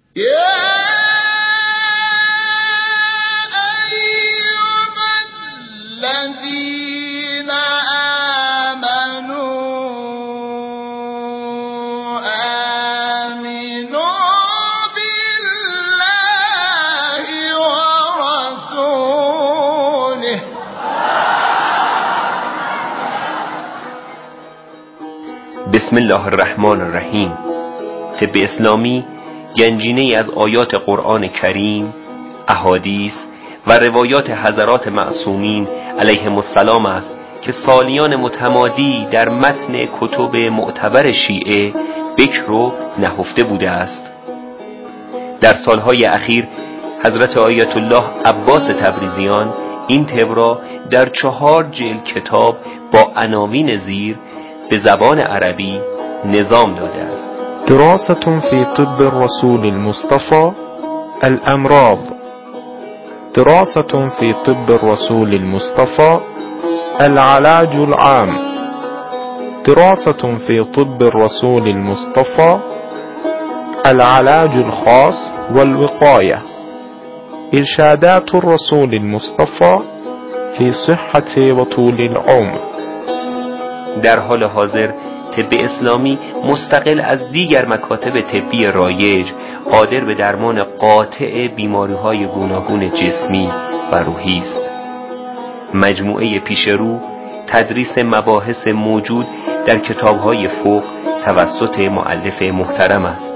بسم الله الرحمن الرحیم. طب اسلامی گنجینه‌ای از آیات قرآن کریم، احادیث و روایات حضرات معصومین علیهم السلام است که سالیان متمادی در متن کتب معتبر شیعه بکر و نهفته بوده است. در سالهای اخیر حضرت آیت الله عباس تبریزیان این طب را در 4 جلد کتاب با عناوین زیر به زبان عربی نظام داده است. دراسة في طب الرسول المصطفى الأمراض. دراسة في طب الرسول المصطفى العلاج العام. دراسة في طب الرسول المصطفى العلاج الخاص والوقاية. إرشادات الرسول المصطفى في صحة وطول العمر. در حال حاضر طب اسلامی مستقل از دیگر مکاتب طبی رایج قادر به درمان قاطع بیماری‌های گوناگون جسمی و روحی است. مجموعه پیشرو تدریس مباحث موجود در کتاب‌های فقه توسط مؤلف محترم است.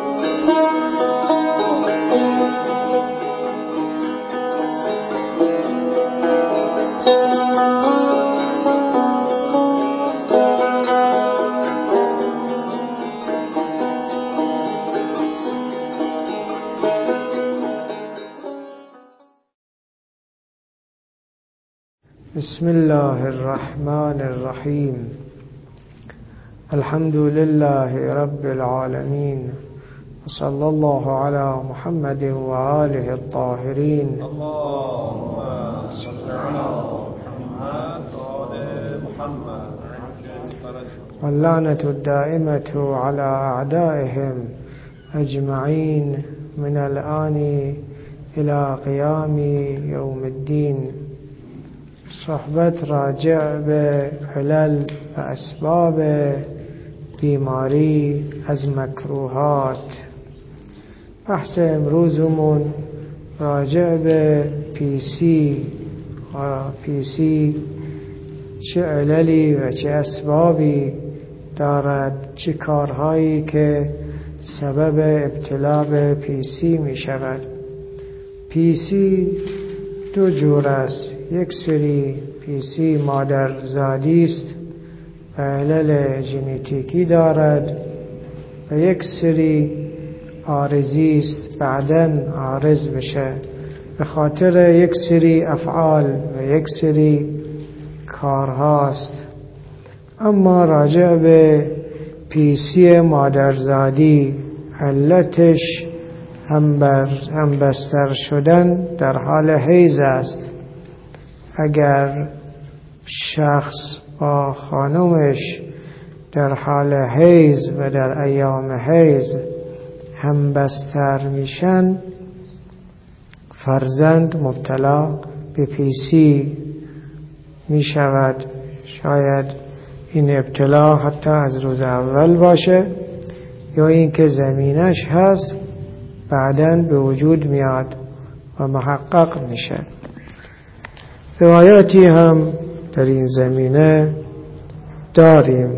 بسم الله الرحمن الرحیم. الحمد لله رب العالمین و صلی الله علی محمد و آله الطاهرین. اللهم صل علی محمد و اللعنة الدائمة على أعدائهم أجمعین من الآن إلى قیام یوم الدین. صحبت راجع به علل و اسباب بیماری از مکروهات. بحث امروزمون راجع به پیسی چه عللی و چه اسبابی دارد، چه کارهایی که سبب ابتلا به پیسی می شود. پیسی 2 جور است. یک سری پیسی مادرزادی است و علل ژنتیکی دارد و یک سری عارضی است، بعداً عارض بشه به خاطر یک سری افعال و یک سری کارهاست. اما راجع به پیسی مادرزادی علتش همبستر شدن در حال حیض است. اگر شخص با خانمش در حال حیض و در ایام حیض همبستر میشن، فرزند مبتلا به پیسی می شود. شاید این ابتلا حتی از روز اول باشه یا اینکه زمینش هست بعداً به وجود میاد و محقق میشه. روایاتی هم در این زمینه داریم.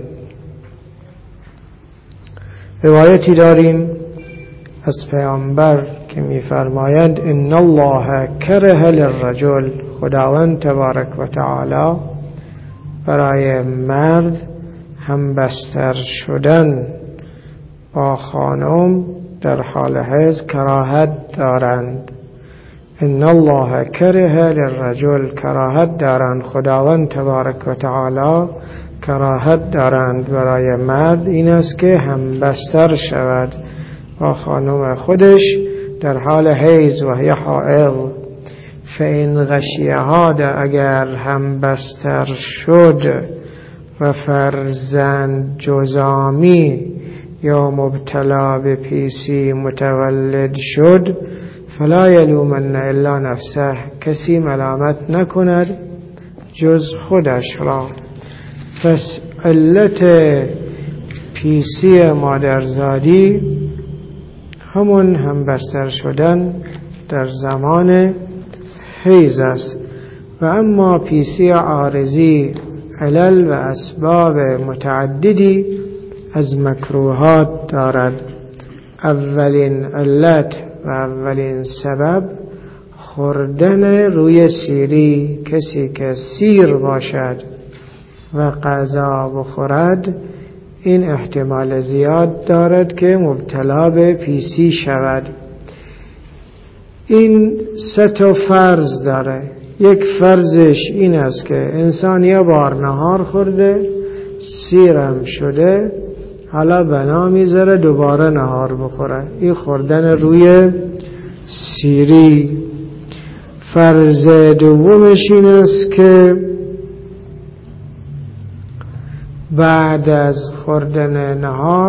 روایتی داریم از پیامبر که می‌فرمایند ان الله کره للرجل، خداوند تبارک و تعالی برای مرد همبستر شدن با خانم در حال حیض کراهت دارند. ان الله کره للرجل، کراهت دارند. خداوند تبارک و تعالی کراهت دارند برای مرد این است که همبستر شود با خانم خودش در حال حیض و هی حائض. فإن غشیها، اگر همبستر شد و فرزند جزامی یا مبتلا به پیسی متولد شد فلا یلومن الا نفسه، کسی ملامت نکند جز خودش را. پس علت پیسی مادرزادی همون همبستر شدن در زمان حیض است. و اما پیسی عارضی علل و اسباب متعددی از مکروهات دارد. اولین علت و اولین سبب خوردن روی سیری. کسی که سیر باشد و غذا بخورد این احتمال زیاد دارد که مبتلا به پیسی شود. این 3 فرض داره. یک فرضش این است که انسان یه بار نهار خورده، سیرم شده، حالا بنا میذاره دوباره نهار بخوره. این خوردن روی سیری. فرض دومش این است که بعد از خوردن نهار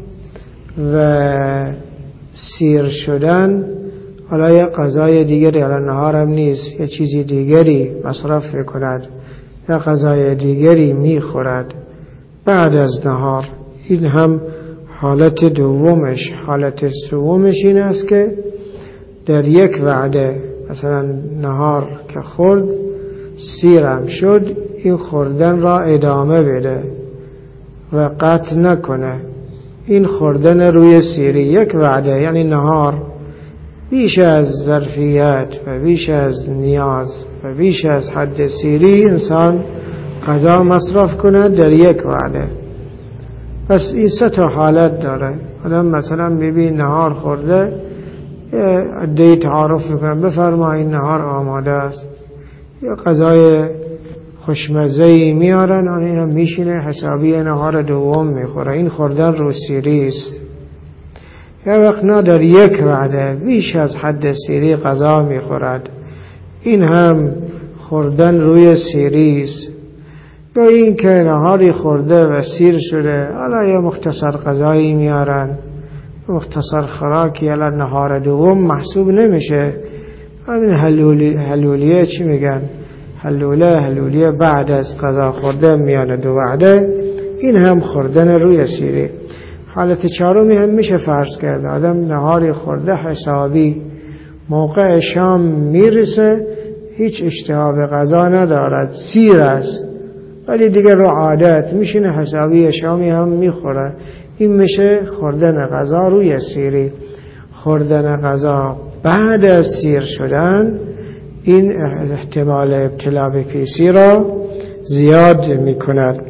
و سیر شدن حالا یه غذای دیگری، حالا نهارم نیست، یه چیزی دیگری مصرف میکند، یه غذای دیگری میخورد بعد از نهار. این هم حالت دومش. حالت سومش این است که در یک وعده مثلا نهار که خورد سیرم شد، این خوردن را ادامه بده و قطع نکنه. این خوردن روی سیری یک وعده، یعنی نهار بیش از ظرفیت و بیش از نیاز و بیش از حد سیری انسان غذا مصرف کنه در یک وعده. پس این 3 حالت داره. آدم مثلا ببین نهار خورده، عده تعارف میکنن بفرما این نهار آماده است، یا غذای خوشمزه‌ای میارن، این هم میشینه حسابی نهار دوم میخوره. این خوردن رو سیری است. یا وقت نه در یک وعده بیش از حد سیری غذا میخورد، این هم خوردن روی سیری است. یا این که نهاری خورده و سیر شده، حالا یه مختصر غذایی میارن، مختصر خوراکی، حالا نهار دوم محسوب نمیشه. همین حلولیه چی میگن؟ حلولیه بعد از غذا خورده میانه دو وعده، این هم خوردن روی سیری. حالت چهارمی هم میشه فرض کرد. آدم نهاری خورده حسابی، موقع شام میرسه هیچ اشتها به غذا ندارد، سیر است، ولی دیگه رو عادت میشینه حسابی شامی هم میخوره. این میشه خوردن غذا روی سیری. خوردن غذا بعد از سیر شدن این احتمال ابتلا به پیسی را زیاد میکند.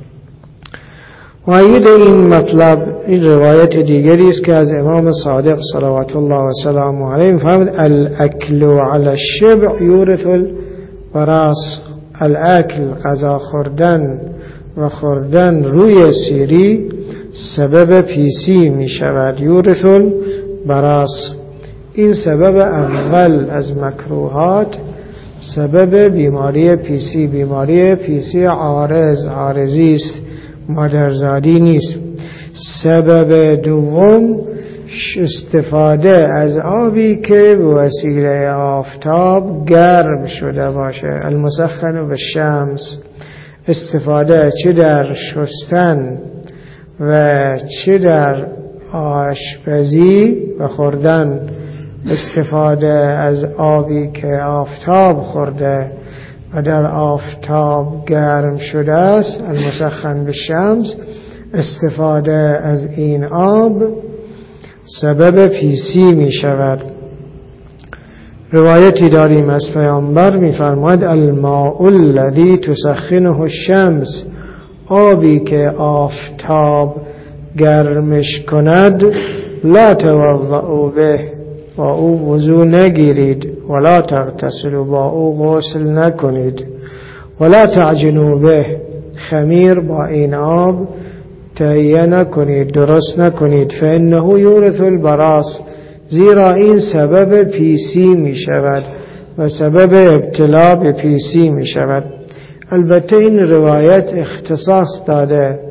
و اید این مطلب این روایت دیگری است که از امام صادق صلوات الله و سلامه علیه فرمود: الاکل علی الشبع یورث الوراث. الاکل غذا خوردن و خوردن روی سیری سبب پیسی می شود. یورث الوراث. این سبب اول از مکروهات، سبب بیماری پیسی. بیماری پیسی عارضی است، مادرزادی نیست. سبب دوم استفاده از آبی که به وسیله آفتاب گرم شده باشه، المسخن بالشمس. استفاده چه در شستن و چه در آشپزی و خوردن، استفاده از آبی که آفتاب خورده و در آفتاب گرم شده است، المسخن بالشمس، استفاده از این آب سبب پیسی می شود. روایتی داریم از پیامبر می فرماید: الماء الذی تسخنه الشمس. آبی که آفتاب گرمش کند، لا توضؤوا به، با او وضو نگیرید، ولا تغتسلوا، با او غسل نکنید، ولا تعجنوا به، خمیر با این آب تهیه نکنید، درست نکنید، فانه یورث البراس، زیرا این سبب پیسی می شود و سبب ابتلا به پیسی می شود. البته این روایت اختصاص داده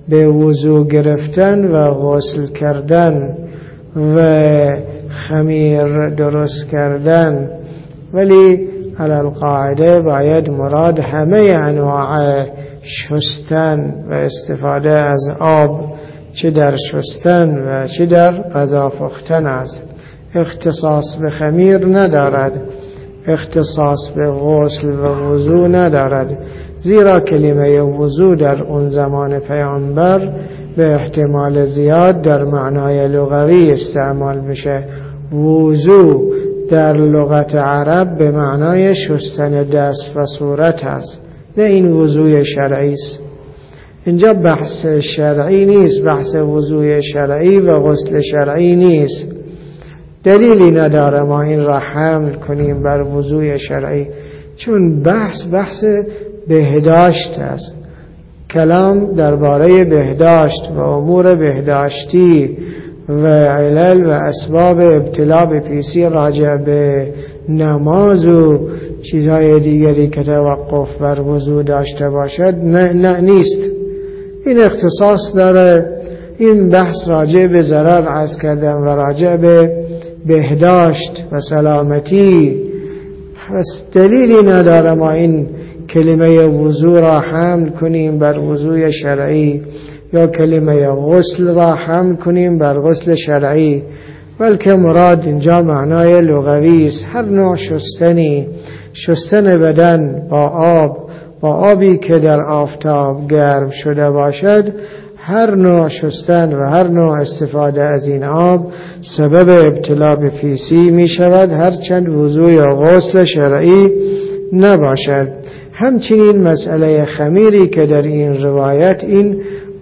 به وضو گرفتن و غسل کردن و خمیر درست کردن، ولی علی القاعده باید مراد همه انواع شستن و استفاده از آب، چه در شستن و چه در غذا پختن است. اختصاص به خمیر ندارد، اختصاص به غسل و وضو ندارد، زیرا کلمه وضو در اون زمان پیامبر به احتمال زیاد در معنای لغوی استعمال میشه. وضو در لغت عرب به معنای شستن دست و صورت است، نه این وضوی شرعی است. اینجا بحث شرعی نیست، بحث وضوی شرعی و غسل شرعی نیست. دلیلی نداره ما این را حمل کنیم بر وضوی شرعی، چون بحث بهداشت است. کلام درباره بهداشت و امور بهداشتی و علل و اسباب ابتلا به پیسی راجع به نماز و چیزهای دیگری که توقف بر وضو داشته باشد نه نیست. این اختصاص داره، این بحث راجع به ضرر عرض کردم و راجع به بهداشت و سلامتی. پس دلیلی نداره ما این کلمه وضو را حمل کنیم بر وضوی شرعی یا کلمه غسل را حمل کنیم بر غسل شرعی، بلکه مراد اینجا معنای لغوی است. هر نوع شستنی، شستن بدن با آبی که در آفتاب گرم شده باشد، هر نوع شستن و هر نوع استفاده از این آب سبب ابتلا به پیسی می شود، هرچند وضو یا غسل شرعی نباشد. همچنین مسئله خمیری که در این روایت این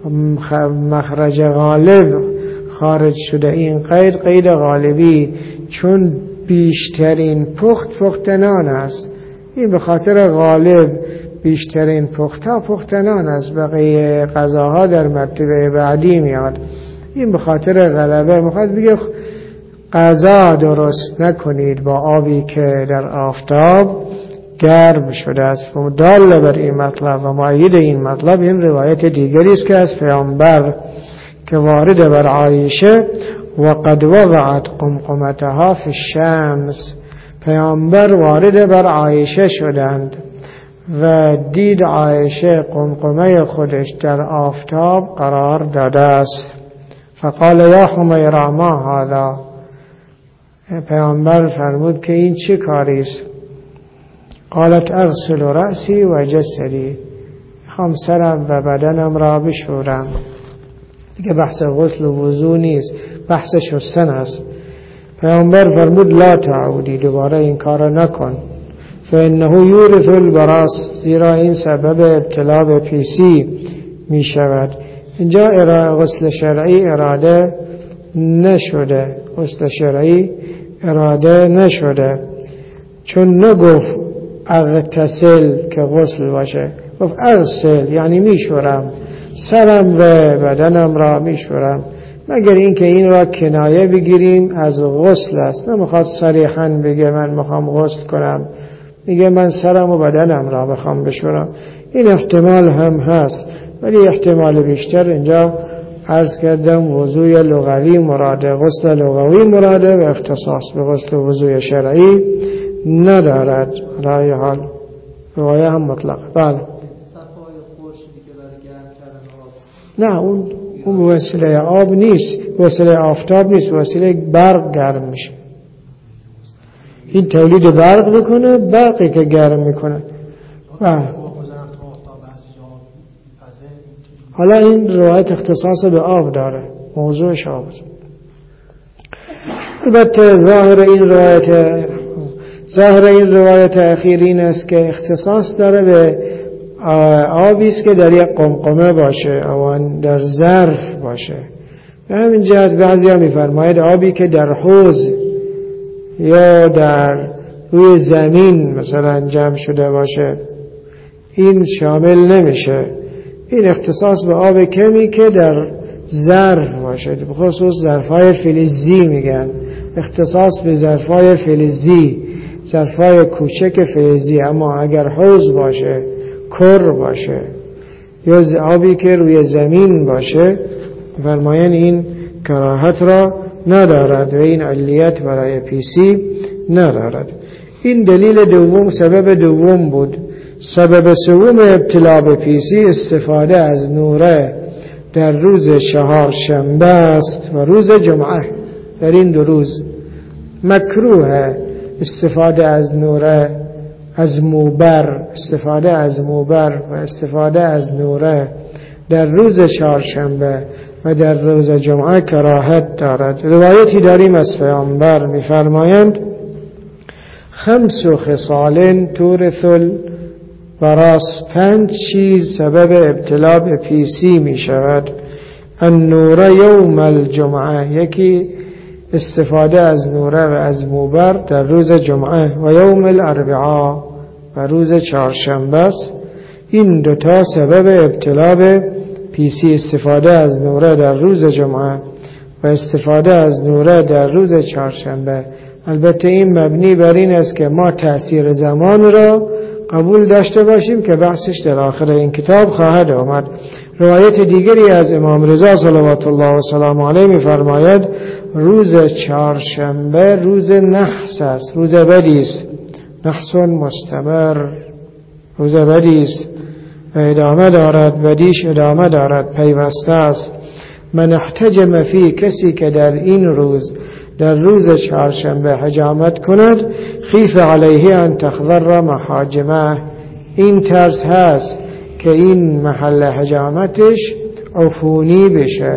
مخرج غالب خارج شده، این قید غالبی، چون بیشترین پختنان است. این به خاطر غالب بیشترین پختنان است، بقیه غذاها در مرتبه بعدی میاد. این به خاطر غلبه میخواد بگه غذا درست نکنید با آبی که در آفتاب گرم شده است. و دال بر این مطلب و مؤید این مطلب این روایت دیگری است که از پیامبر که وارد بر عایشه و قد وضعت قمقمتها فی الشمس، پیامبر وارد بر عایشه شدند و دید عایشه قمقمه خودش در آفتاب قرار داده است. فقال یا حمیرا ما هذا، پیامبر فرمود که این چه کاری است؟ قالت اغسل رأسی و جسدی، میخوام سرم و بدنم را بشورم. دیگه بحث غسل و وضو نیست، بحث شستن است. پیامبر فرمود لا تعودی، دوباره این کار نکن، فانه یورث البراس، زیرا این سبب ابتلا به پیسی می شود. اینجا غسل شرعی اراده نشده، غسل شرعی اراده نشده، چون نگفت اغتسل که غسل باشه، گفت اغسل یعنی میشورم، سرم و بدنم را میشورم، مگر اینکه این را کنایه بگیریم از غسل است. نمیخواد صریحاً بگه من میخوام غسل کنم، میگه من سرم و بدنم را میخوام بشورم. این احتمال هم هست، ولی احتمال بیشتر اینجا عرض کردم وضوی لغوی مراده، غسل لغوی مراده و اختصاص به غسل وضوی شرعی ندارد. رای حال روایه هم مطلق. بله نه، اون وسیله آب نیست، وسیله آفتاب نیست، وسیله برق گرم میشه. این تولید برق میکنه، برقی که گرم میکنه. بله. حالا این روایت اختصاص به آب داره، موضوعش آب. البته ظاهر این روایت اخیر این است که اختصاص داره به آبی است که در یک قمقمه باشه، اوان در ظرف باشه. به همین جهت بعضیا میفرماید آبی که در حوض یا در روی زمین مثلا جمع شده باشه این شامل نمیشه. این اختصاص به آب کمی که در ظرف باشه، بخصوص ظرفای فلزی میگن، اختصاص به ظرفای فلزی، ظرفای کوچک فلزی. اما اگر حوض باشه، کر باشه، یا آبی که روی زمین باشه فرمایند این کراهت را ندارد و این علیت برای پیسی ندارد. این دلیل دوم، سبب دوم بود. سبب سوم ابتلا به پیسی استفاده از نوره در روز چهارشنبه است و روز جمعه. در این دو روز مکروه استفاده از نوره، از موبر، استفاده از موبر و استفاده از نوره در روز چهارشنبه و در روز جمعه کراهت دارد. روایتی داریم از پیامبر می‌فرمایند 5 خصال تورث البراس، 5 چیز سبب ابتلا به پیسی می شود. النور یوم الجمعه، یکی استفاده از نوره و از موبر در روز جمعه، و یوم الاربعاء و روز چهارشنبه است. این دوتا سبب ابتلا به پیسی، استفاده از نوره در روز جمعه و استفاده از نوره در روز چهارشنبه. البته این مبنی بر این است که ما تأثیر زمان را قبول داشته باشیم که بحثش در آخر این کتاب خواهد آمد. روایت دیگری از امام رضا صلوات الله و سلام علیه می‌فرماید روز چهارشنبه روز نحس است، روز بدی است، نحس مستمر، روز بدی است و ادامه دارد، بدیش ادامه دارد، پیوسته است. من احتجم فی، کسی که در این روز، در روز چهارشنبه حجامت کند، خیف علیه ان تخضر محاجمه، این ترس هست که این محل حجامتش عفونی بشه،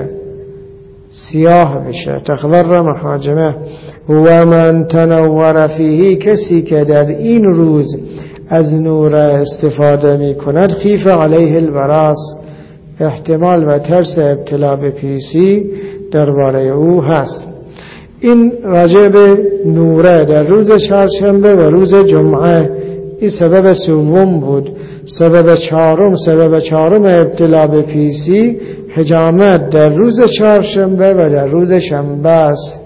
سیاه بشه، تخضر محاجمه. و من تنور فیه، کسی که در این روز از نور استفاده می کند، خیف علیه البراس، احتمال و ترس ابتلا به پیسی درباره او هست. این راجع به نوره در روز چهارشنبه و روز جمعه. این سبب سوم بود. سبب چهارم ابتلا به پیسی حجامت در روز چهارشنبه و در روز شنبه است.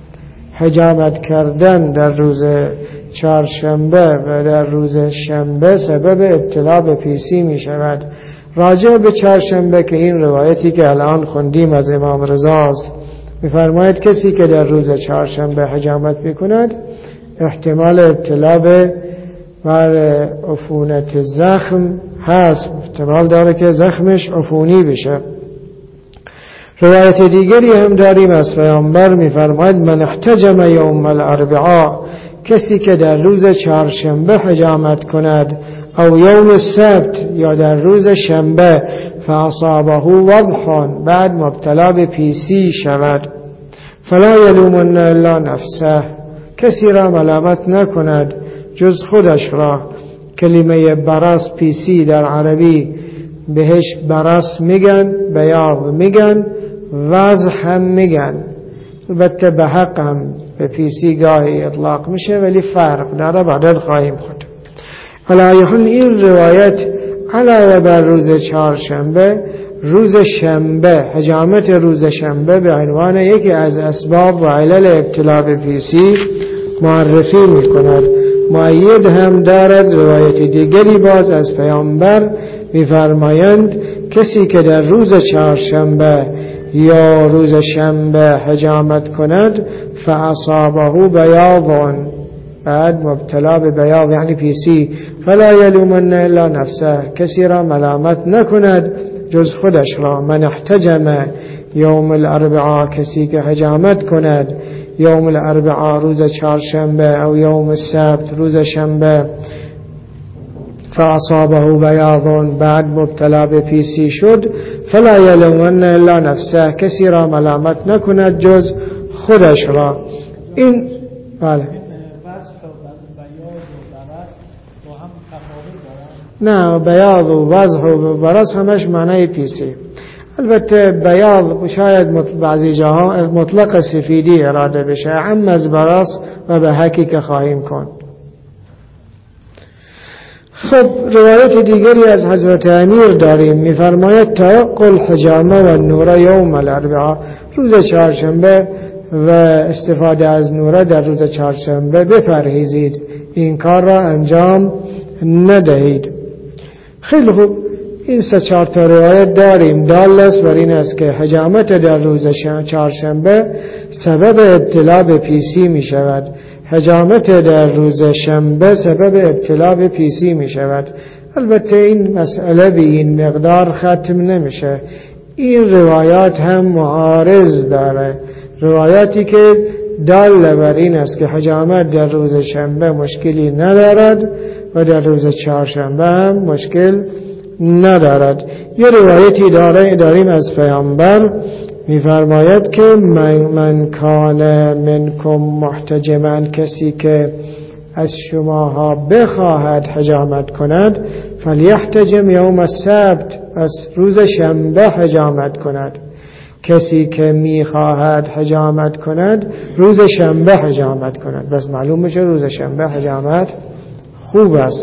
حجامت کردن در روز چهارشنبه و در روز شنبه سبب ابتلا به پیسی می شود. راجع به چهارشنبه که این روایتی که الان خوندیم از امام رضا است، می‌فرماید کسی که در روز چهارشنبه حجامت می‌کند احتمال ابتلا به عفونت زخم هست، احتمال داره که زخمش عفونی بشه. روایت دیگری هم داریم از پیامبر می‌فرماید من احتجم یوم الاربعاء، کسی که در روز چهارشنبه حجامت کند، او یوم السبت یا در روز شنبه، فاصابه وضح، بعد مبتلا به پیسی شود، فلا یلومن الا نفسه، کسی را ملامت نکند جز خودش را. کلمه برس، پیسی در عربی بهش برس میگن، بیاض میگن، وضح هم میگن. البته به حق هم به پیسی گاهی اطلاق میشه ولی فرق داره، بعدا خواهیم خود. علیهن این روایت علاوه بر روز چهارشنبه، روز شنبه، حجامت روز شنبه به عنوان یکی از اسباب و علل ابتلا به پیسی معرفی میکند. مؤید هم دارد روایت دیگری باز از پیامبر میفرمایند کسی که در روز چهارشنبه یا روز شنبه حجامت کند، فاصابه بیاض، بعد مبتلا به بیاض یعنی پیسی، فلا یلومن الا نفسه، کسی را ملامت نکند جز خودش را. من احتجم یوم الاربعاء، کسی که حجامت کند یوم الاربعاء روز چهارشنبه، او یوم السبت روز شنبه، فاصابه بیاض، بعد مبتلا به پیسی شد، فلا یلومن الا نفسه، کسی را ملامت نکند جز خودش را. این بله نه، بیاض و وضح و برس همش معنی پیسی. البته بیاض شاید بعضی جاها مطلق سفیدی اراده بشه، عم از برس و به حکی که خواهیم کن. خب روایت دیگری از حضرت امیر داریم، میفرماید توقع الحجامه و نور یوم الاربعاء، روز چهارشنبه و استفاده از نوره در روز چهارشنبه بپرهیزید، این کار را انجام ندهید. خیلی خوب، این 3-4 تا روایت داریم دال است بر این است که حجامت در روز چهارشنبه سبب ابتلا به پیسی می شود. حجامت در روز شنبه سبب ابتلا به پیسی می شود. البته این مسئله به این مقدار ختم نمیشه. این روایات هم معارض داره، روایاتی که دال بر این است که حجامت در روز شنبه مشکلی ندارد و در روز چهارشنبه هم مشکل ندارد. یه روایتی داریم از پیامبر می‌فرماید که من کان منکم محتجما، کسی که از شماها بخواهد حجامت کند فلیحتجم یوم السبت، از روز شنبه حجامت کند. کسی که میخواهد حجامت کند روز شنبه حجامت کند. بس معلوم میشه روز شنبه حجامت خوب است.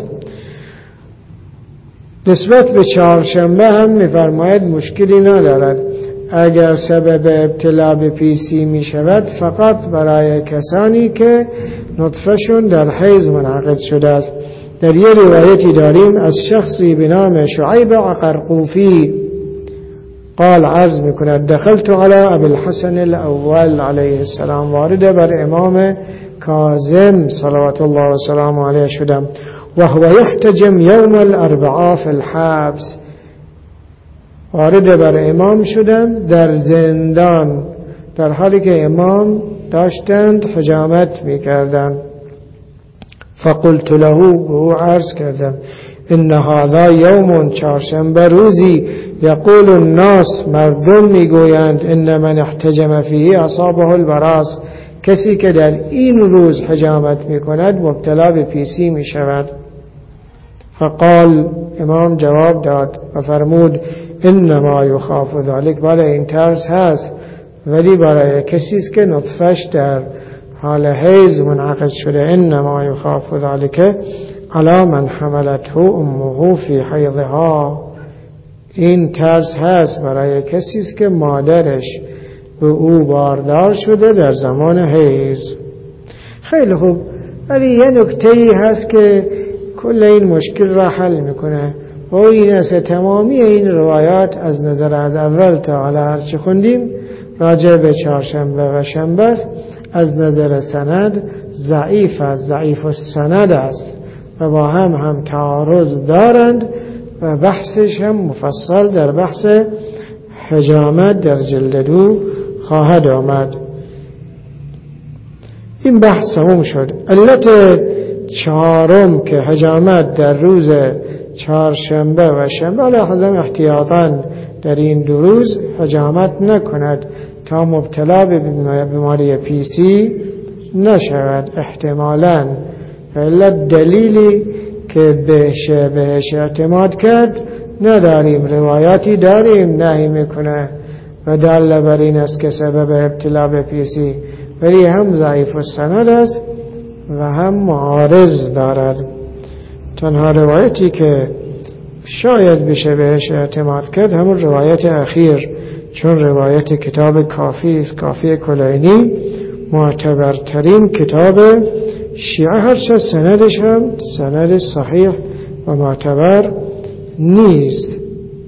نسبت به چهارشنبه هم میفرماید مشکلی ندارد. اگر سبب ابتلا به پیسی می شود فقط برای کسانی که نطفهشون در حیض منعقد شده است. در یه روایتی داریم از شخصی به نام شعیب قرقوفی قال عرض میکند دخلت على ابی الحسن الاول علیه السلام، وارد بر امام کاظم صلوات الله و سلام علیه شدم و هو یحتجم یوم الاربعاء فی الحبس. وارد بر امام شدم در زندان، در حالی که امام داشتند حجامت میکردند. فقلت له، او عرض کردم ان هذا یوم، چهارشنبه روزی، یقول الناس، مردم میگویند ان من احتجم فیه اصابه البراس، کسی که در این روز حجامت میکند مبتلا به پیسی میشود. فقال، امام جواب داد و فرمود انما یخاف ذلک، بله این ترس هست، ولی برای کسی است که نطفش در حال حیض منعقد شده. انما یخاف ذلک علی من حملته امه فی حیضها، این ترس هست برای کسی است که مادرش به او باردار شده در زمان حیض. خیلی خوب، ولی یه نکته‌ای هست که کل این مشکل را حل میکنه و این است تمامی این روایات از نظر از اول تا حالا هرچی خوندیم راجع به چهارشنبه و شنبه از نظر سند ضعیف است، ضعیف السند است و با هم تعارض دارند و بحثش هم مفصل در بحث حجامت در جلد 2 خواهد آمد. این بحث تموم شد. علت چهارم که حجامت در روز چهارشنبه و شنبه، لازم احتیاطاً در این 2 روز حجامت نکند تا مبتلا به بیماری پیسی نشود احتمالاً. علت دلیلی که بهش اعتماد کرد نداریم، روایاتی داریم نهی میکنه و دل بر این است که سبب ابتلا به پیسی، ولی هم ضعیف السند است و هم معارض دارد. تنها روایتی که شاید بشه بهش اعتماد کرد همون روایت اخیر، چون روایت کتاب کافی است، کافی کلینی معتبرترین کتاب شیعه، هرچه سندش هم سند صحیح و معتبر نیست.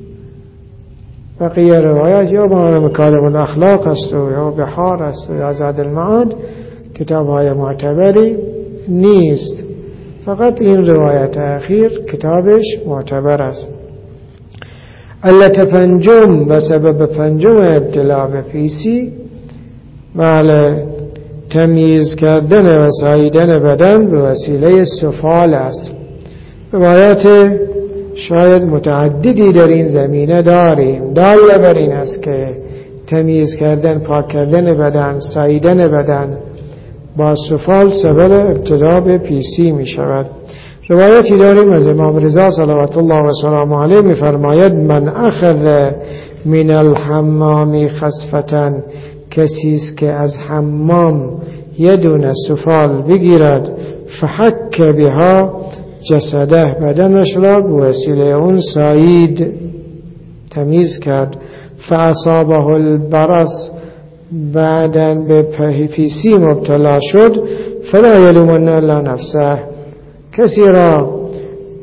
بقیه روایت یا مکارم الاخلاق است و یا بحار است و یا زاد المعاد، کتاب های معتبری نیست. فقط این روایت اخیر کتابش معتبر است. علت پنجم و سبب پنجم ابتلا به پیسی بله تمیز کردن و ساییدن بدن به وسیله سفال است. روایات شاید متعددی در این زمینه داریم، دال بر این است که تمیز کردن، پاک کردن بدن، ساییدن بدن با سفال سبب ابتلا به پیسی می شود. روایتی داریم از امام رضا صلوات الله و سلام علیه می فرماید من اخذ من الحمام خصفة، کسی است که از حمام یه دونه سفال بگیرد فحک بها جسده، بدنش را به وسیله اون سایید تمیز کرد، فاصابه البرص، بعدن به پیسی مبتلا شد، فلا یلومن الا نفسه، کسی را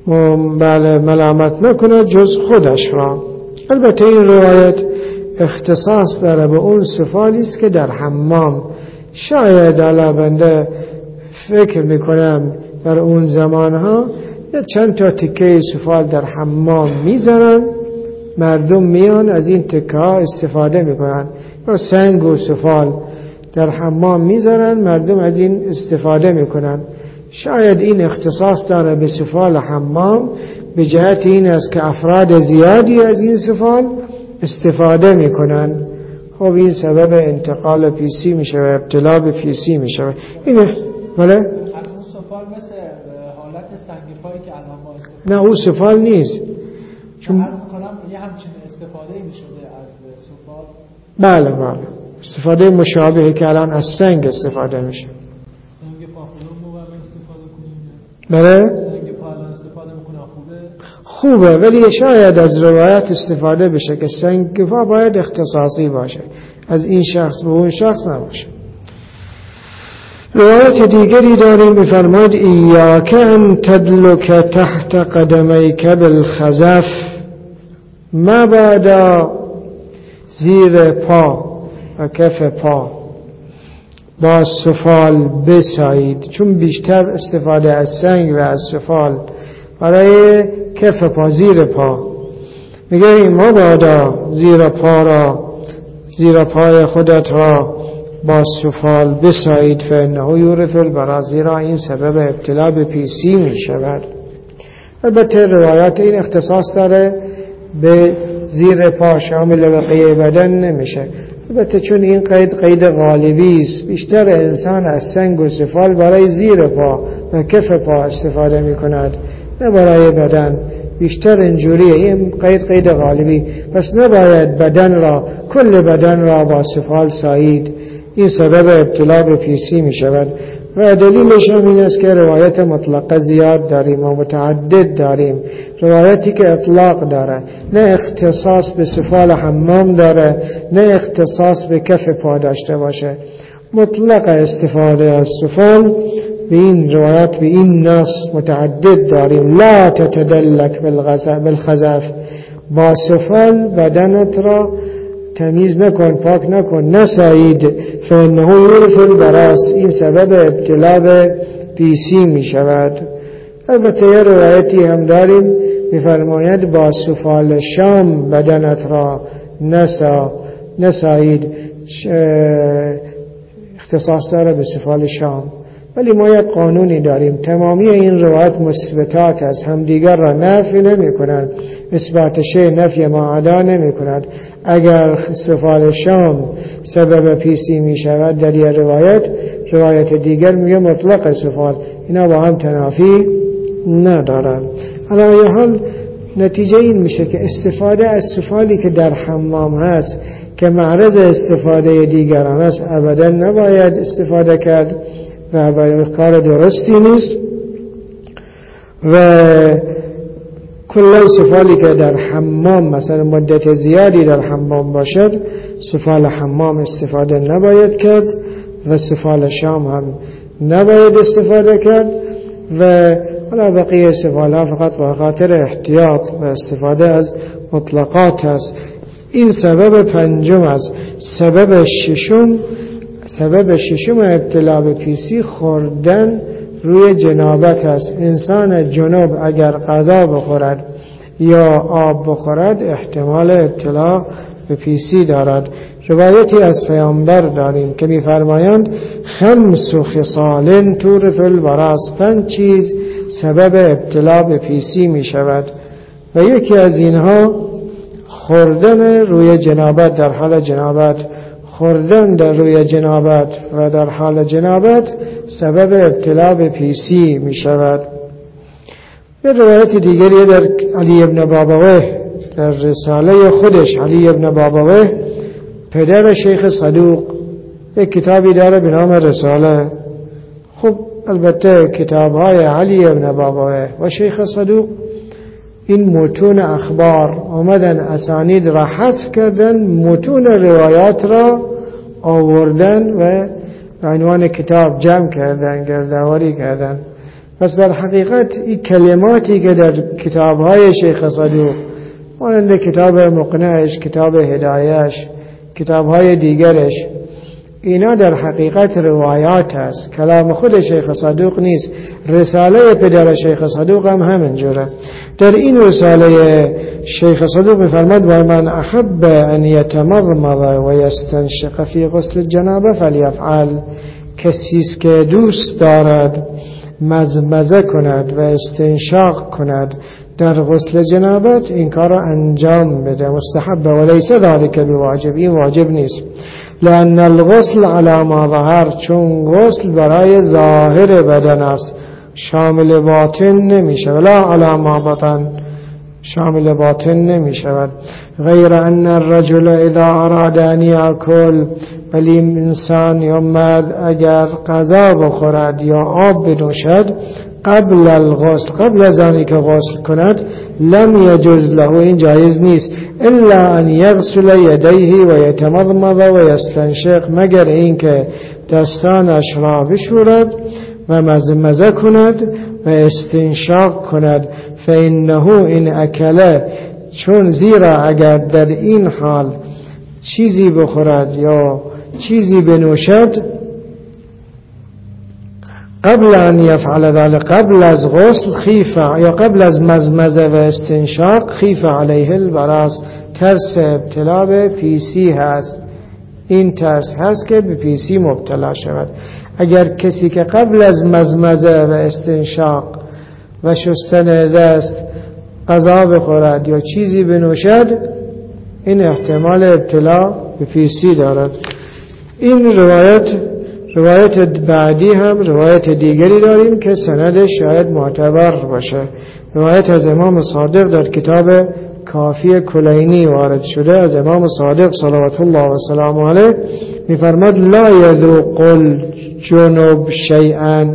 بله ملامت نکنه جز خودش را. البته این روایت اختصاص داره به اون سفالی است که در حمام. شاید علا بنده فکر میکنم در اون زمانها چند تا تکه سفال در حمام میذارن، مردم میان از این تکه ها استفاده میکنن، یا سنگ و سفال در حمام میذارن، مردم از این استفاده میکنن. شاید این اختصاص داره به سفال حمام به جهت این است که افراد زیادی از این سفال استفاده میکنن. خب این سبب انتقال پیسی میشه و ابتلا به پیسی میشه. اینه بله؟ از اون سفال مثل حالت سنگ پایی که الان ما استفاده نه اون سفال نیست. چون عرض میکنم یه همچین استفاده میشده از سفال. بله بله استفاده مشابهی که الان از سنگ استفاده میشه. سنگ پا خیلی استفاده کنیم. بله؟ سنگ پا الان استفاده میکنه خوبه ولی شاید از روایت استفاده بشه که سنگ پا باید اختصاصی باشه، از این شخص به اون شخص نباشه. روایت دیگری داریم می‌فرماید ایاک ان تدلک تحت قدمیک بالخزف، مبادا زیر پا و کف پا با سفال بسایید، چون بیشتر استفاده از سنگ و از سفال برای کف پا زیر پا. میگه این مبادا زیر پای خودت را با سفال بسایید فانه یورث البرا، زیرا این سبب ابتلا به پیسی می شود. البته روایات این اختصاص داره به زیر پا، شامل بقیه بدن نمیشه. البته چون این قید غالبی است، بیشتر انسان از سنگ و سفال برای زیر پا و کف پا استفاده می کند نه برای بدن. بیشتر اینجوریه، این قید غالبی. پس نباید کل بدن را با سفال سایید، این سبب ابتلا به پیسی می شود. و دلیلش هم این است که روایت مطلقه زیاد داریم و متعدد داریم. روایتی که اطلاق داره، نه اختصاص به سفال حمام داره، نه اختصاص به کف پا داشته باشه. مطلق استفاده از سفال به این روایات به این نص متعدد داریم. لا تتدلک بالخزف، با سفال بدنت را تمیز نکن، پاک نکن، نسایید. فانه یورث البراس، این سبب ابتلا به پیسی می شود. البته یه روایتی هم داریم می‌فرماید با سفال شام بدنت را نسایید، اختصاص داره به سفال شام. ولی ما یک قانونی داریم، تمامی این روایت مثبتات از همدیگر را نفی نمی کنند، اثبات شیء نفی ما عدا نمی کند. اگر سفال شام سبب پیسی می شود در یک روایت دیگر میگه مطلق سفال، اینا با هم تنافی ندارن. علی حال نتیجه این میشه که استفاده از سفالی که در حمام هست که معرض استفاده دیگران است ابدا نباید استفاده کرد و کار درستی نیست. و کلا سفالی که در حمام مثلا مدت زیادی در حمام باشد، سفال حمام استفاده نباید کرد و سفال شام هم نباید استفاده کرد. و حالا بقیه سفال ها فقط به خاطر احتیاط و استفاده از مطلقات است. این سبب پنجم است. سبب ششم ابتلا به پیسی خوردن روی جنابت است. انسان جنوب اگر غذا بخورد یا آب بخورد احتمال ابتلا به پیسی دارد. روایتی از پیامبر داریم که می‌فرمایند 5 خصال تورث البراس، 5 چیز سبب ابتلا به پیسی می شود و یکی از اینها خوردن روی جنابت در حال جنابت. خوردن در روی جنابت و در حال جنابت سبب ابتلا به پیسی می شود. به روایت دیگری در علی ابن بابویه، در رساله خودش علی ابن بابویه پدر شیخ صدوق یک کتابی داره به نام رساله. خب البته کتاب‌های علی ابن بابویه و شیخ صدوق این متون اخبار آمدن اسانید را حذف کردن، متون روایات را آوردن و به عنوان کتاب جمع کردن، گردآوری کردن. پس در حقیقت این کلماتی که در کتاب‌های شیخ صدوق مانند کتاب مقنعش، کتاب هدایش، کتاب‌های دیگرش، اینا در حقیقت روایات است، کلام خود شیخ صدوق نیست. رساله پدر شیخ صدوق هم همینجوره. در این رساله شیخ صدوق می‌فرماد و من احب ان یتمضمض و یستنشق فی غسل الجنابه فلیفعل. کسی که دوست دارد مزمزه کند و استنشاق کند در غسل جنابت این کار را انجام بده، مستحب ولیس ذلك بواجب، این واجب نیست. لأن الغسل على ما ظهر، چون غسل برای ظاهر بدن است، شامل باطن نمی شود. لا على ما بطن، شامل باطن نمی شود. غیر ان الرجل اذا اراد ان یاکل، ولی انسان یا مرد اگر غذا بخورد یا آب بنوشد قبل الغسل، قبل از آنی که غسل کند، لم یجوز له، این جایز نیست، الا ان یغسل یدیه و یتمضمض و یستنشق، مگر این که دستانش را بشورد و مزمزه کند و استنشاق کند. فانه این اکله، چون زیرا اگر در این حال چیزی بخورد یا چیزی بنوشد، قبل ان یفعل ذلك، قبل از غسل، خیف یا قبل از مزمزه و استنشاق، خیف علیه البراس، ترس ابتلا به پیسی هست. این ترس هست که به پیسی مبتلا شود. اگر کسی که قبل از مزمزه و استنشاق و شستن دست غذا بخورد یا چیزی بنوشد، این احتمال ابتلا به پیسی دارد. این روایت بعدی هم روایت دیگری داریم که سندش شاید معتبر باشه. روایت از امام صادق در کتاب کافی کلینی وارد شده. از امام صادق صلوات الله و سلام علیه میفرماد لا یذوق الجنوب شیئا،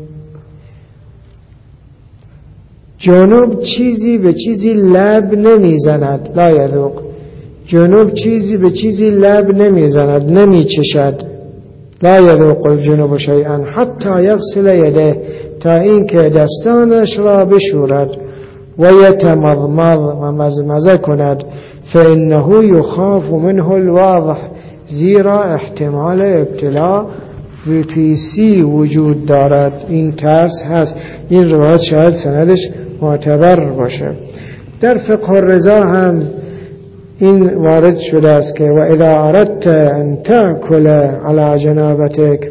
جنوب چیزی به چیزی لب نمیزند. لا یذوق، جنوب چیزی به چیزی لب نمیزند، نمیچشد. لا یذوق الجنوب شیئا حتی یغسل یده، تا این که دستانش را بشورد، و یتمضمض و مزمزه کند. فانه یخاف منه الواضح، زیرا احتمال ابتلا به پیسی وجود دارد، این ترس هست. این روایت شاید سندش معتبر باشه. در فقه الرضا هم این وارد شده است که و اذا اردت ان تاکل علی جنابتک،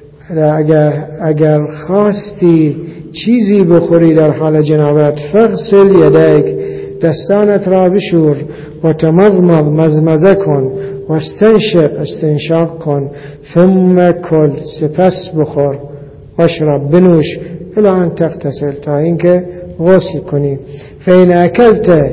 اگر خواستی چیزی بخوری در حال جنابت، فغسل یدیک، دستانت را بشور، و تمضمض، مزمزه کن، و استنشق، استنشاق کن، ثم کل، سپس بخور، واشرب، بنوش، الی ان تغتسل، تا اینکه غسل کنی. فین اکلت،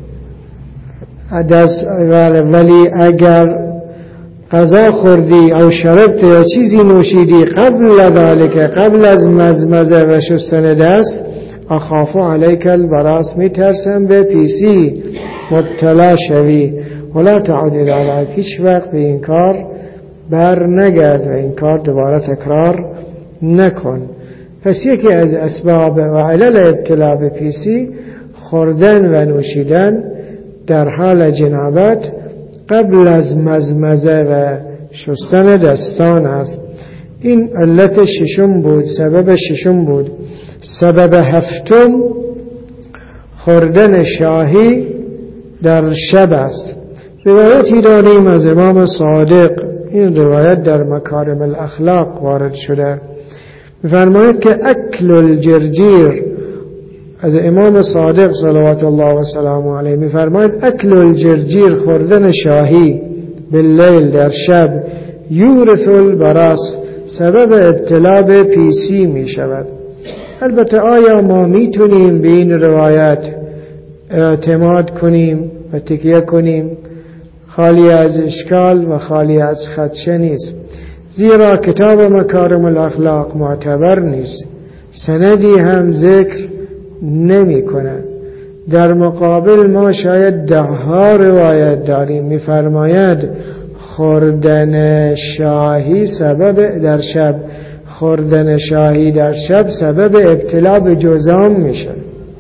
ولی اگر غذا خوردی او شربت یا چیزی نوشیدی قبل ذلك، قبل از مزمزه و شستن دست، اخاف علیک البراس، میترسم به پیسی مبتلا شوی. ولا تعود الی ذلك، هیچ وقت به این کار بر نگرد و این کار دوباره تکرار نکن. پس یکی از اسباب و علل ابتلا به پیسی خوردن و نوشیدن در حال جنابت قبل از مزمزه و شستن دستان است. این علت ششم بود، سبب ششم بود. سبب هفتم خوردن شاهی در شب است. روایتی داریم از امام صادق، این روایت در مکارم الاخلاق وارد شده، می‌فرماید که اکل الجرجیر، از امام صادق صلوات الله و سلام علیه می‌فرماید اکل الجرجیر، خوردن شاهی باللیل، در شب، یورث البراس، سبب ابتلا به پیسی می شود. البته آیا ما میتونیم به این روایت اعتماد کنیم و تکیه کنیم؟ خالی از اشکال و خالی از خدشه نیست، زیرا کتاب مکارم الاخلاق معتبر نیست، سندی هم ذکر نمی کنه. در مقابل ما شاید 10 روایت داریم میفرماید خوردن شاهی سبب، در شب خوردن شاهی در شب سبب ابتلا به جذام میشه.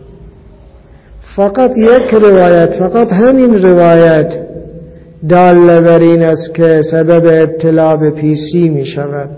فقط یک روایت، فقط همین روایت دال بر این است که سبب ابتلا به پیسی می شود.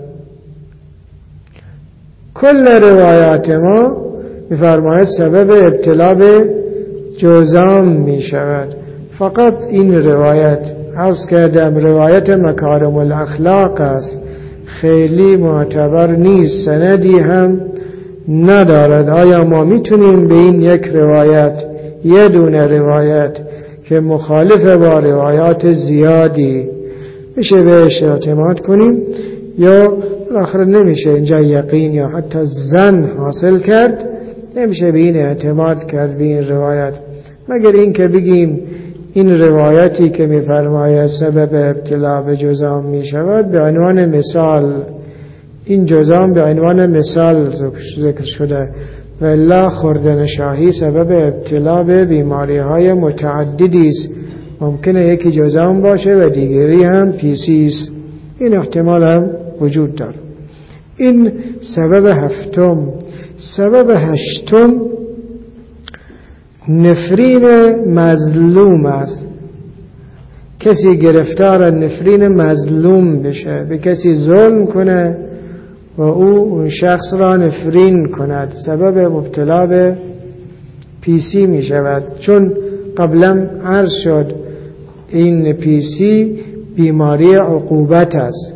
کل روایات ما می‌فرماید سبب ابتلا به جذام می شود. فقط این روایت، عرض کردم روایت مکارم الاخلاق است، خیلی معتبر نیست، سندی هم ندارد. آیا ما میتونیم به این یک روایت، یه دونه روایت که مخالف با روایات زیادی میشه بهش اعتماد کنیم، یا بالاخره نمیشه اینجا یقین یا حتی ظن حاصل کرد، نمیشه به این اعتماد کرد به این روایت، مگر این که بگیم این روایتی که میفرماید سبب ابتلا به جذام میشود به عنوان مثال، این جذام به عنوان مثال ذکر شده، والا خوردن شاهی سبب ابتلا به بیماری های متعددی است، ممکنه یکی جذام باشه و دیگری هم پیسی است، این احتمال هم وجود داره. این سبب هفتم. سبب هشتم نفرین مظلوم است. کسی گرفتار نفرین مظلوم بشه، به کسی ظلم کنه و اون شخص را نفرین کند، سبب مبتلا به پیسی می شود. چون قبلا عرض شد این پیسی بیماری عقوبت است،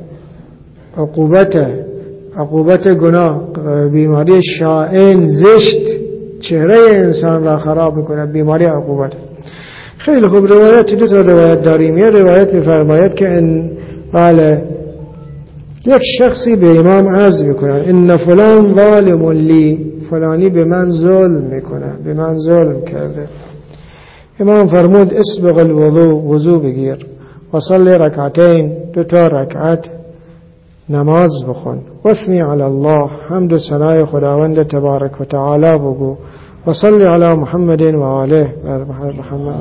عقوبت گناه، بیماری شائن زشت چهره انسان را خراب میکنه، بیماری عقوبت. خیلی خوب، روایت دو تا روایت داریم. یه روایت میفرماید که بله یک شخصی به امام عرض میکنه ان فلان ظالم لی، فلانی به من ظلم میکنه، به من ظلم کرده. امام فرمود اسبغ الوضوء، وضو بگیر، و صلی رکعتین، دو تا رکعت نماز بخون، واثنی علی الله، حمد و ثنای خداوند تبارک و تعالی بگو، و صلی علی محمد و آله و محمد.